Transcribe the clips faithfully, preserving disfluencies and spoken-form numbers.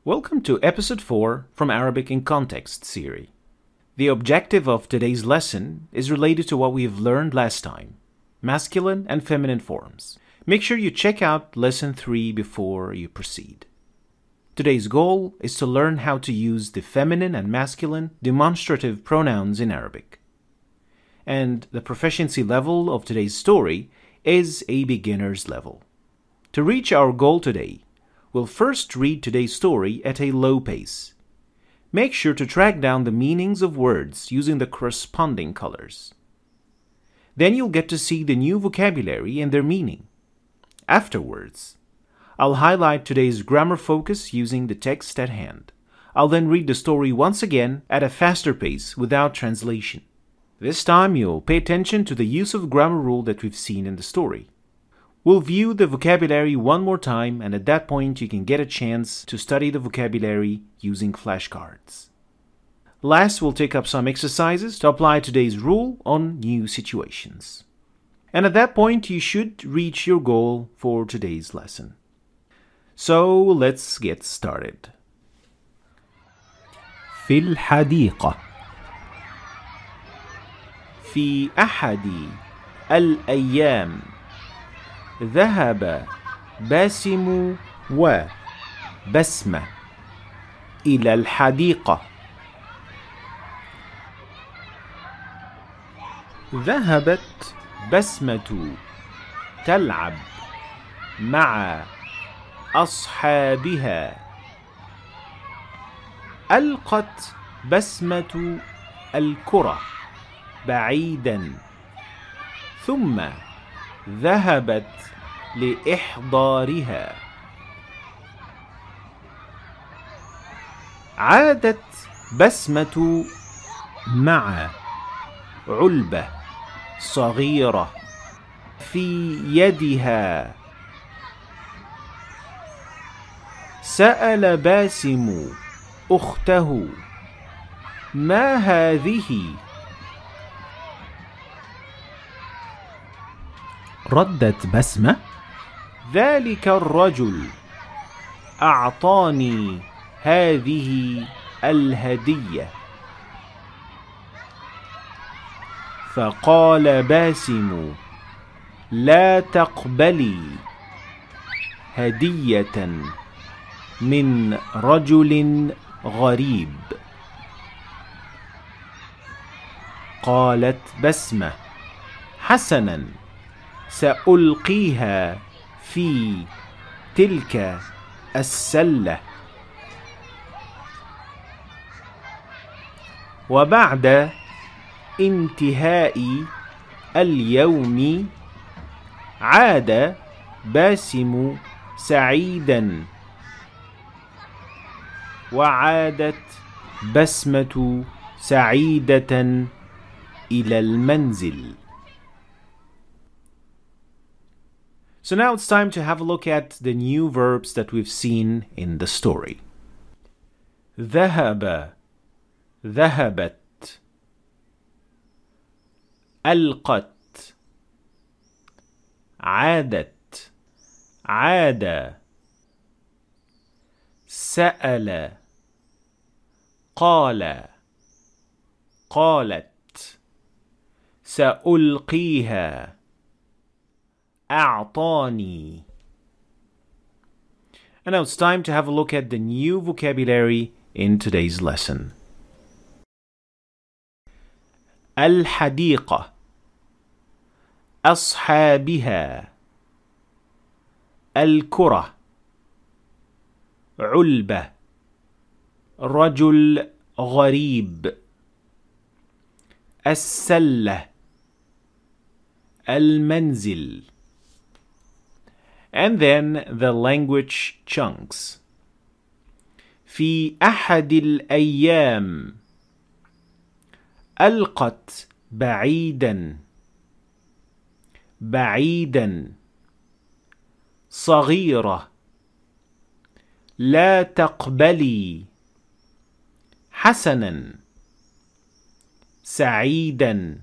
Welcome to episode four from Arabic in Context series. The objective of today's lesson is related to what we have learned last time, masculine and feminine forms. Make sure you check out lesson three before you proceed. Today's goal is to learn how to use the feminine and masculine demonstrative pronouns in Arabic. And the proficiency level of today's story is a beginner's level. To reach our goal today, we'll first read today's story at a low pace. Make sure to track down the meanings of words using the corresponding colors. Then you'll get to see the new vocabulary and their meaning. Afterwards, I'll highlight today's grammar focus using the text at hand. I'll then read the story once again at a faster pace without translation. This time you'll pay attention to the use of grammar rule that we've seen in the story. We'll view the vocabulary one more time, and at that point you can get a chance to study the vocabulary using flashcards. Last, we'll take up some exercises to apply today's rule on new situations. And at that point you should reach your goal for today's lesson. So let's get started. في الحديقة. في أحد الأيام ذهب باسم وبسمة إلى الحديقة. ذهبت بسمة تلعب مع أصحابها. ألقت بسمة الكرة بعيدا ثم ذهبت لإحضارها. عادت بسمة مع علبة صغيرة في يدها. سأل باسم أخته: ما هذه؟ ردت بسمة: ذلك الرجل أعطاني هذه الهدية. فقال باسم: لا تقبلي هدية من رجل غريب. قالت بسمة: حسنا، سألقيها في تلك السلة. وبعد انتهاء اليوم عاد باسم سعيدا، وعادت بسمة سعيدة إلى المنزل. So now it's time to have a look at the new verbs that we've seen in the story. ذهب، ذهبت. ألقت، عادت، عاد. سأل، قال، قالت. سألقيها، أعطاني. And now it's time to have a look at the new vocabulary in today's lesson. الحديقة، أصحابها. الكرة، علبة، رجل غريب. السلة، المنزل. And then the language chunks. في أحد الأيام ألقت بعيدا، بعيدا. صغيرة، لا تقبلي. حسنا، سعيدا.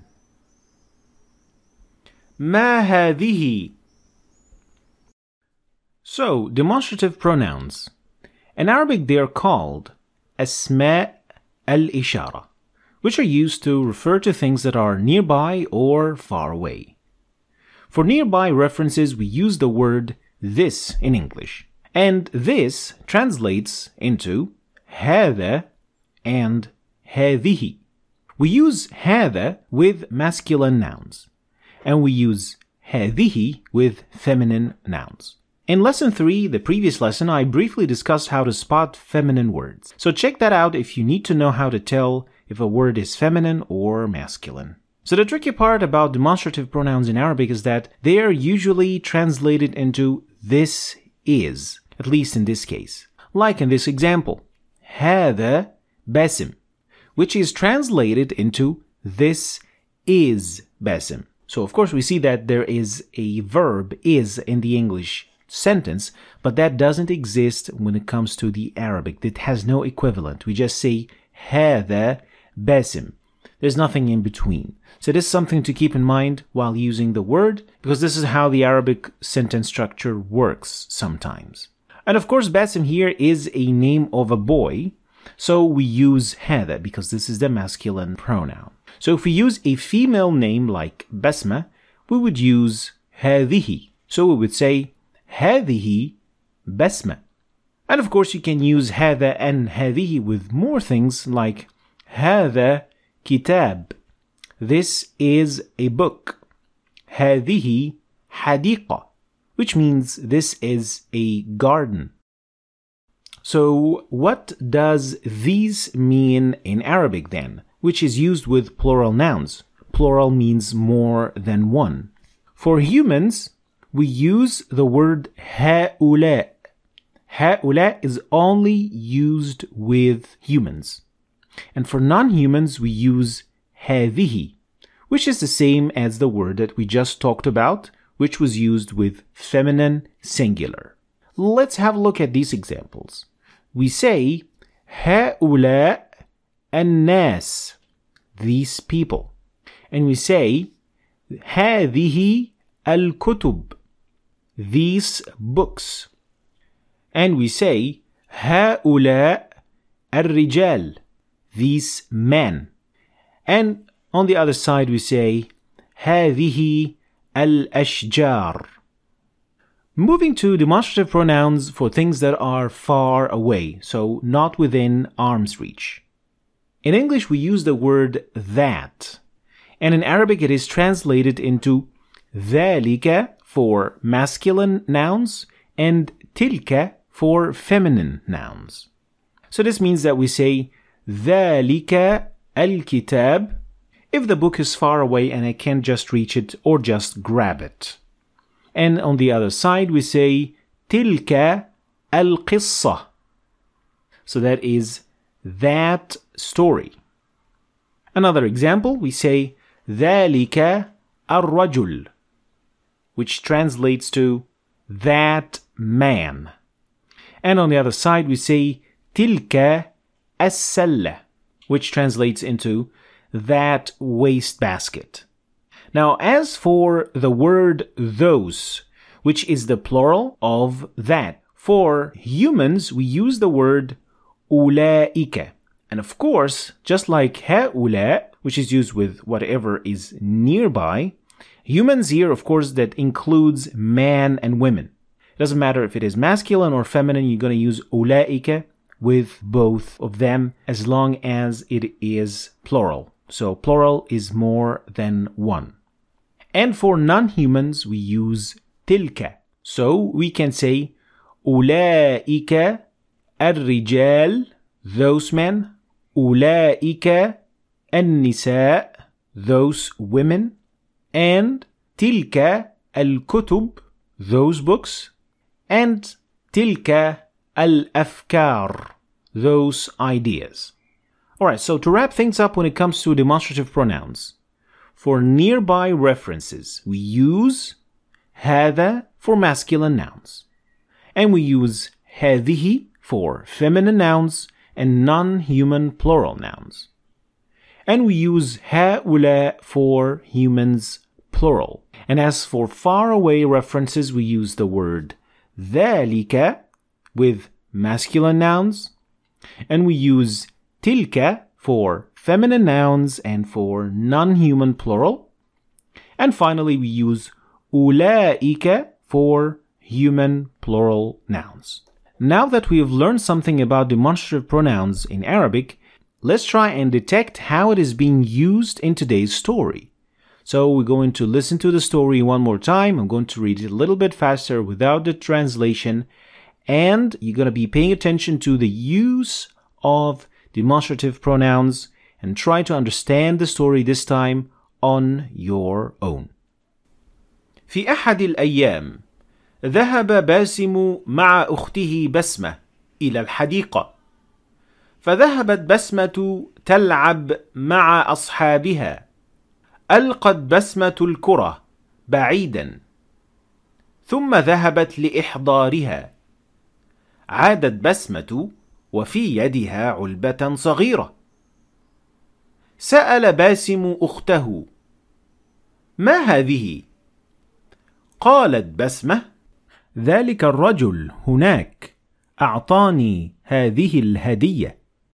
ما هذه؟ So, demonstrative pronouns. In Arabic, they are called asma' al-ishara, which are used to refer to things that are nearby or far away. For nearby references, we use the word this in English, and this translates into هذا and هذه. We use هذا with masculine nouns, and we use هذه with feminine nouns. In lesson three, the previous lesson, I briefly discussed how to spot feminine words. So check that out if you need to know how to tell if a word is feminine or masculine. So the tricky part about demonstrative pronouns in Arabic is that they are usually translated into this is, at least in this case. Like in this example, هذا باسم, which is translated into this is Basim. So of course we see that there is a verb is in the English sentence, but that doesn't exist when it comes to the Arabic. It has no equivalent. We just say هذا باسم. There's nothing in between. So this is something to keep in mind while using the word, because this is how the Arabic sentence structure works sometimes. And of course, Basim here is a name of a boy, so we use هذا because this is the masculine pronoun. So if we use a female name like Basma, we would use هذه. So we would say هذه بسمة. And of course, you can use هذا and هذه with more things like هذا كتاب. This is a book. هذه حديقة, which means this is a garden. So what does these mean in Arabic then, which is used with plural nouns? Plural means more than one. For humans, we use the word هؤلاء. هؤلاء is only used with humans. And for non-humans, we use هذه, which is the same as the word that we just talked about, which was used with feminine singular. Let's have a look at these examples. We say هؤلاء الناس, these people. And we say هذه الكتب, these books. And we say هؤلاء الرجال, these men. And on the other side we say هذه الأشجار. Moving to demonstrative pronouns for things that are far away, so not within arm's reach. In English we use the word that, and in Arabic it is translated into ذلك for masculine nouns and تلك for feminine nouns. So this means that we say ذلك الكتاب if the book is far away and I can't just reach it or just grab it. And on the other side we say تلك القصة. So that is that story. Another example, we say ذلك الرجل, which translates to that man. And on the other side we say تلك السلة, which translates into that wastebasket. Now, as for the word those, which is the plural of that, for humans, we use the word أولئك. And of course, just like هؤلاء, which is used with whatever is nearby, humans here, of course, that includes man and women. It doesn't matter if it is masculine or feminine, you're going to use أولئك with both of them as long as it is plural. So plural is more than one. And for non-humans, we use تلك. So we can say أولئك الرجال, those men. أولئك النساء, those women. And تلك الكتب, those books. And تلك الأفكار, those ideas. Alright, so to wrap things up when it comes to demonstrative pronouns, for nearby references, we use هذا for masculine nouns. And we use هذه for feminine nouns and non-human plural nouns. And we use هؤلاء for humans plural. And as for far away references, we use the word ذلك with masculine nouns, and we use tilka for feminine nouns and for non-human plural. And finally, we use أولئك for human plural nouns. Now that we have learned something about demonstrative pronouns in Arabic, let's try and detect how it is being used in today's story. So we're going to listen to the story one more time. I'm going to read it a little bit faster without the translation. And you're going to be paying attention to the use of demonstrative pronouns and try to understand the story this time on your own. في أحد الأيام ذهب باسم مع أخته بسمة إلى الحديقة، فذهبت بسمة تلعب مع أصحابها. ألقت بسمة الكرة بعيدا، ثم ذهبت لإحضارها. عادت بسمة وفي يدها علبة صغيرة. سأل باسم أخته: ما هذه؟ قالت بسمة: ذلك الرجل هناك أعطاني هذه الهدية.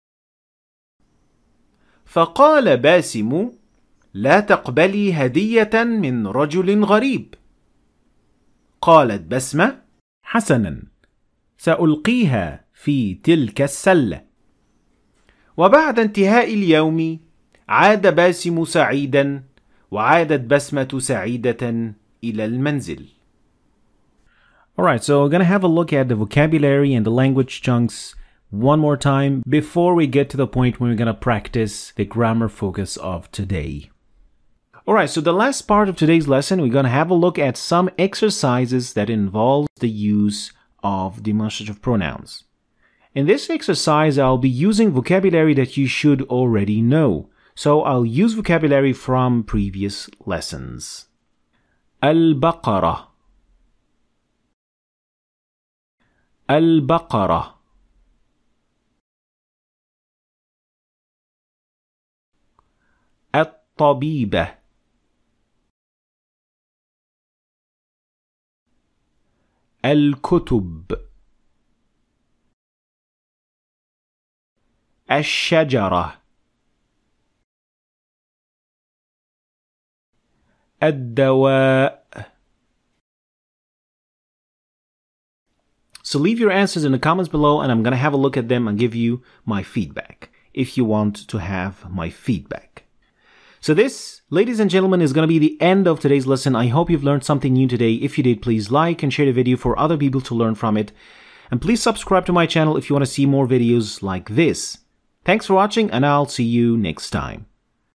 فقال باسم: لا تقبلي هدية من رجل غريب. قالت بسمة: حسنا، سألقيها في تلك السلة. وبعد انتهاء اليوم عاد باسم سعيدا، وعادت بسمة سعيدة إلى المنزل. Alright, so we're going to have a look at the vocabulary and the language chunks one more time before we get to the point when we're going to practice the grammar focus of today. Alright, so the last part of today's lesson, we're going to have a look at some exercises that involve the use of demonstrative pronouns. In this exercise, I'll be using vocabulary that you should already know. So I'll use vocabulary from previous lessons. البقرة البقرة الطبيبة الكتب الشجرة الدواء. So leave your answers in the comments below and I'm going to have a look at them and give you my feedback if you want to have my feedback. So this, ladies and gentlemen, is going to be the end of today's lesson. I hope you've learned something new today. If you did, please like and share the video for other people to learn from it. And please subscribe to my channel if you want to see more videos like this. Thanks for watching and I'll see you next time.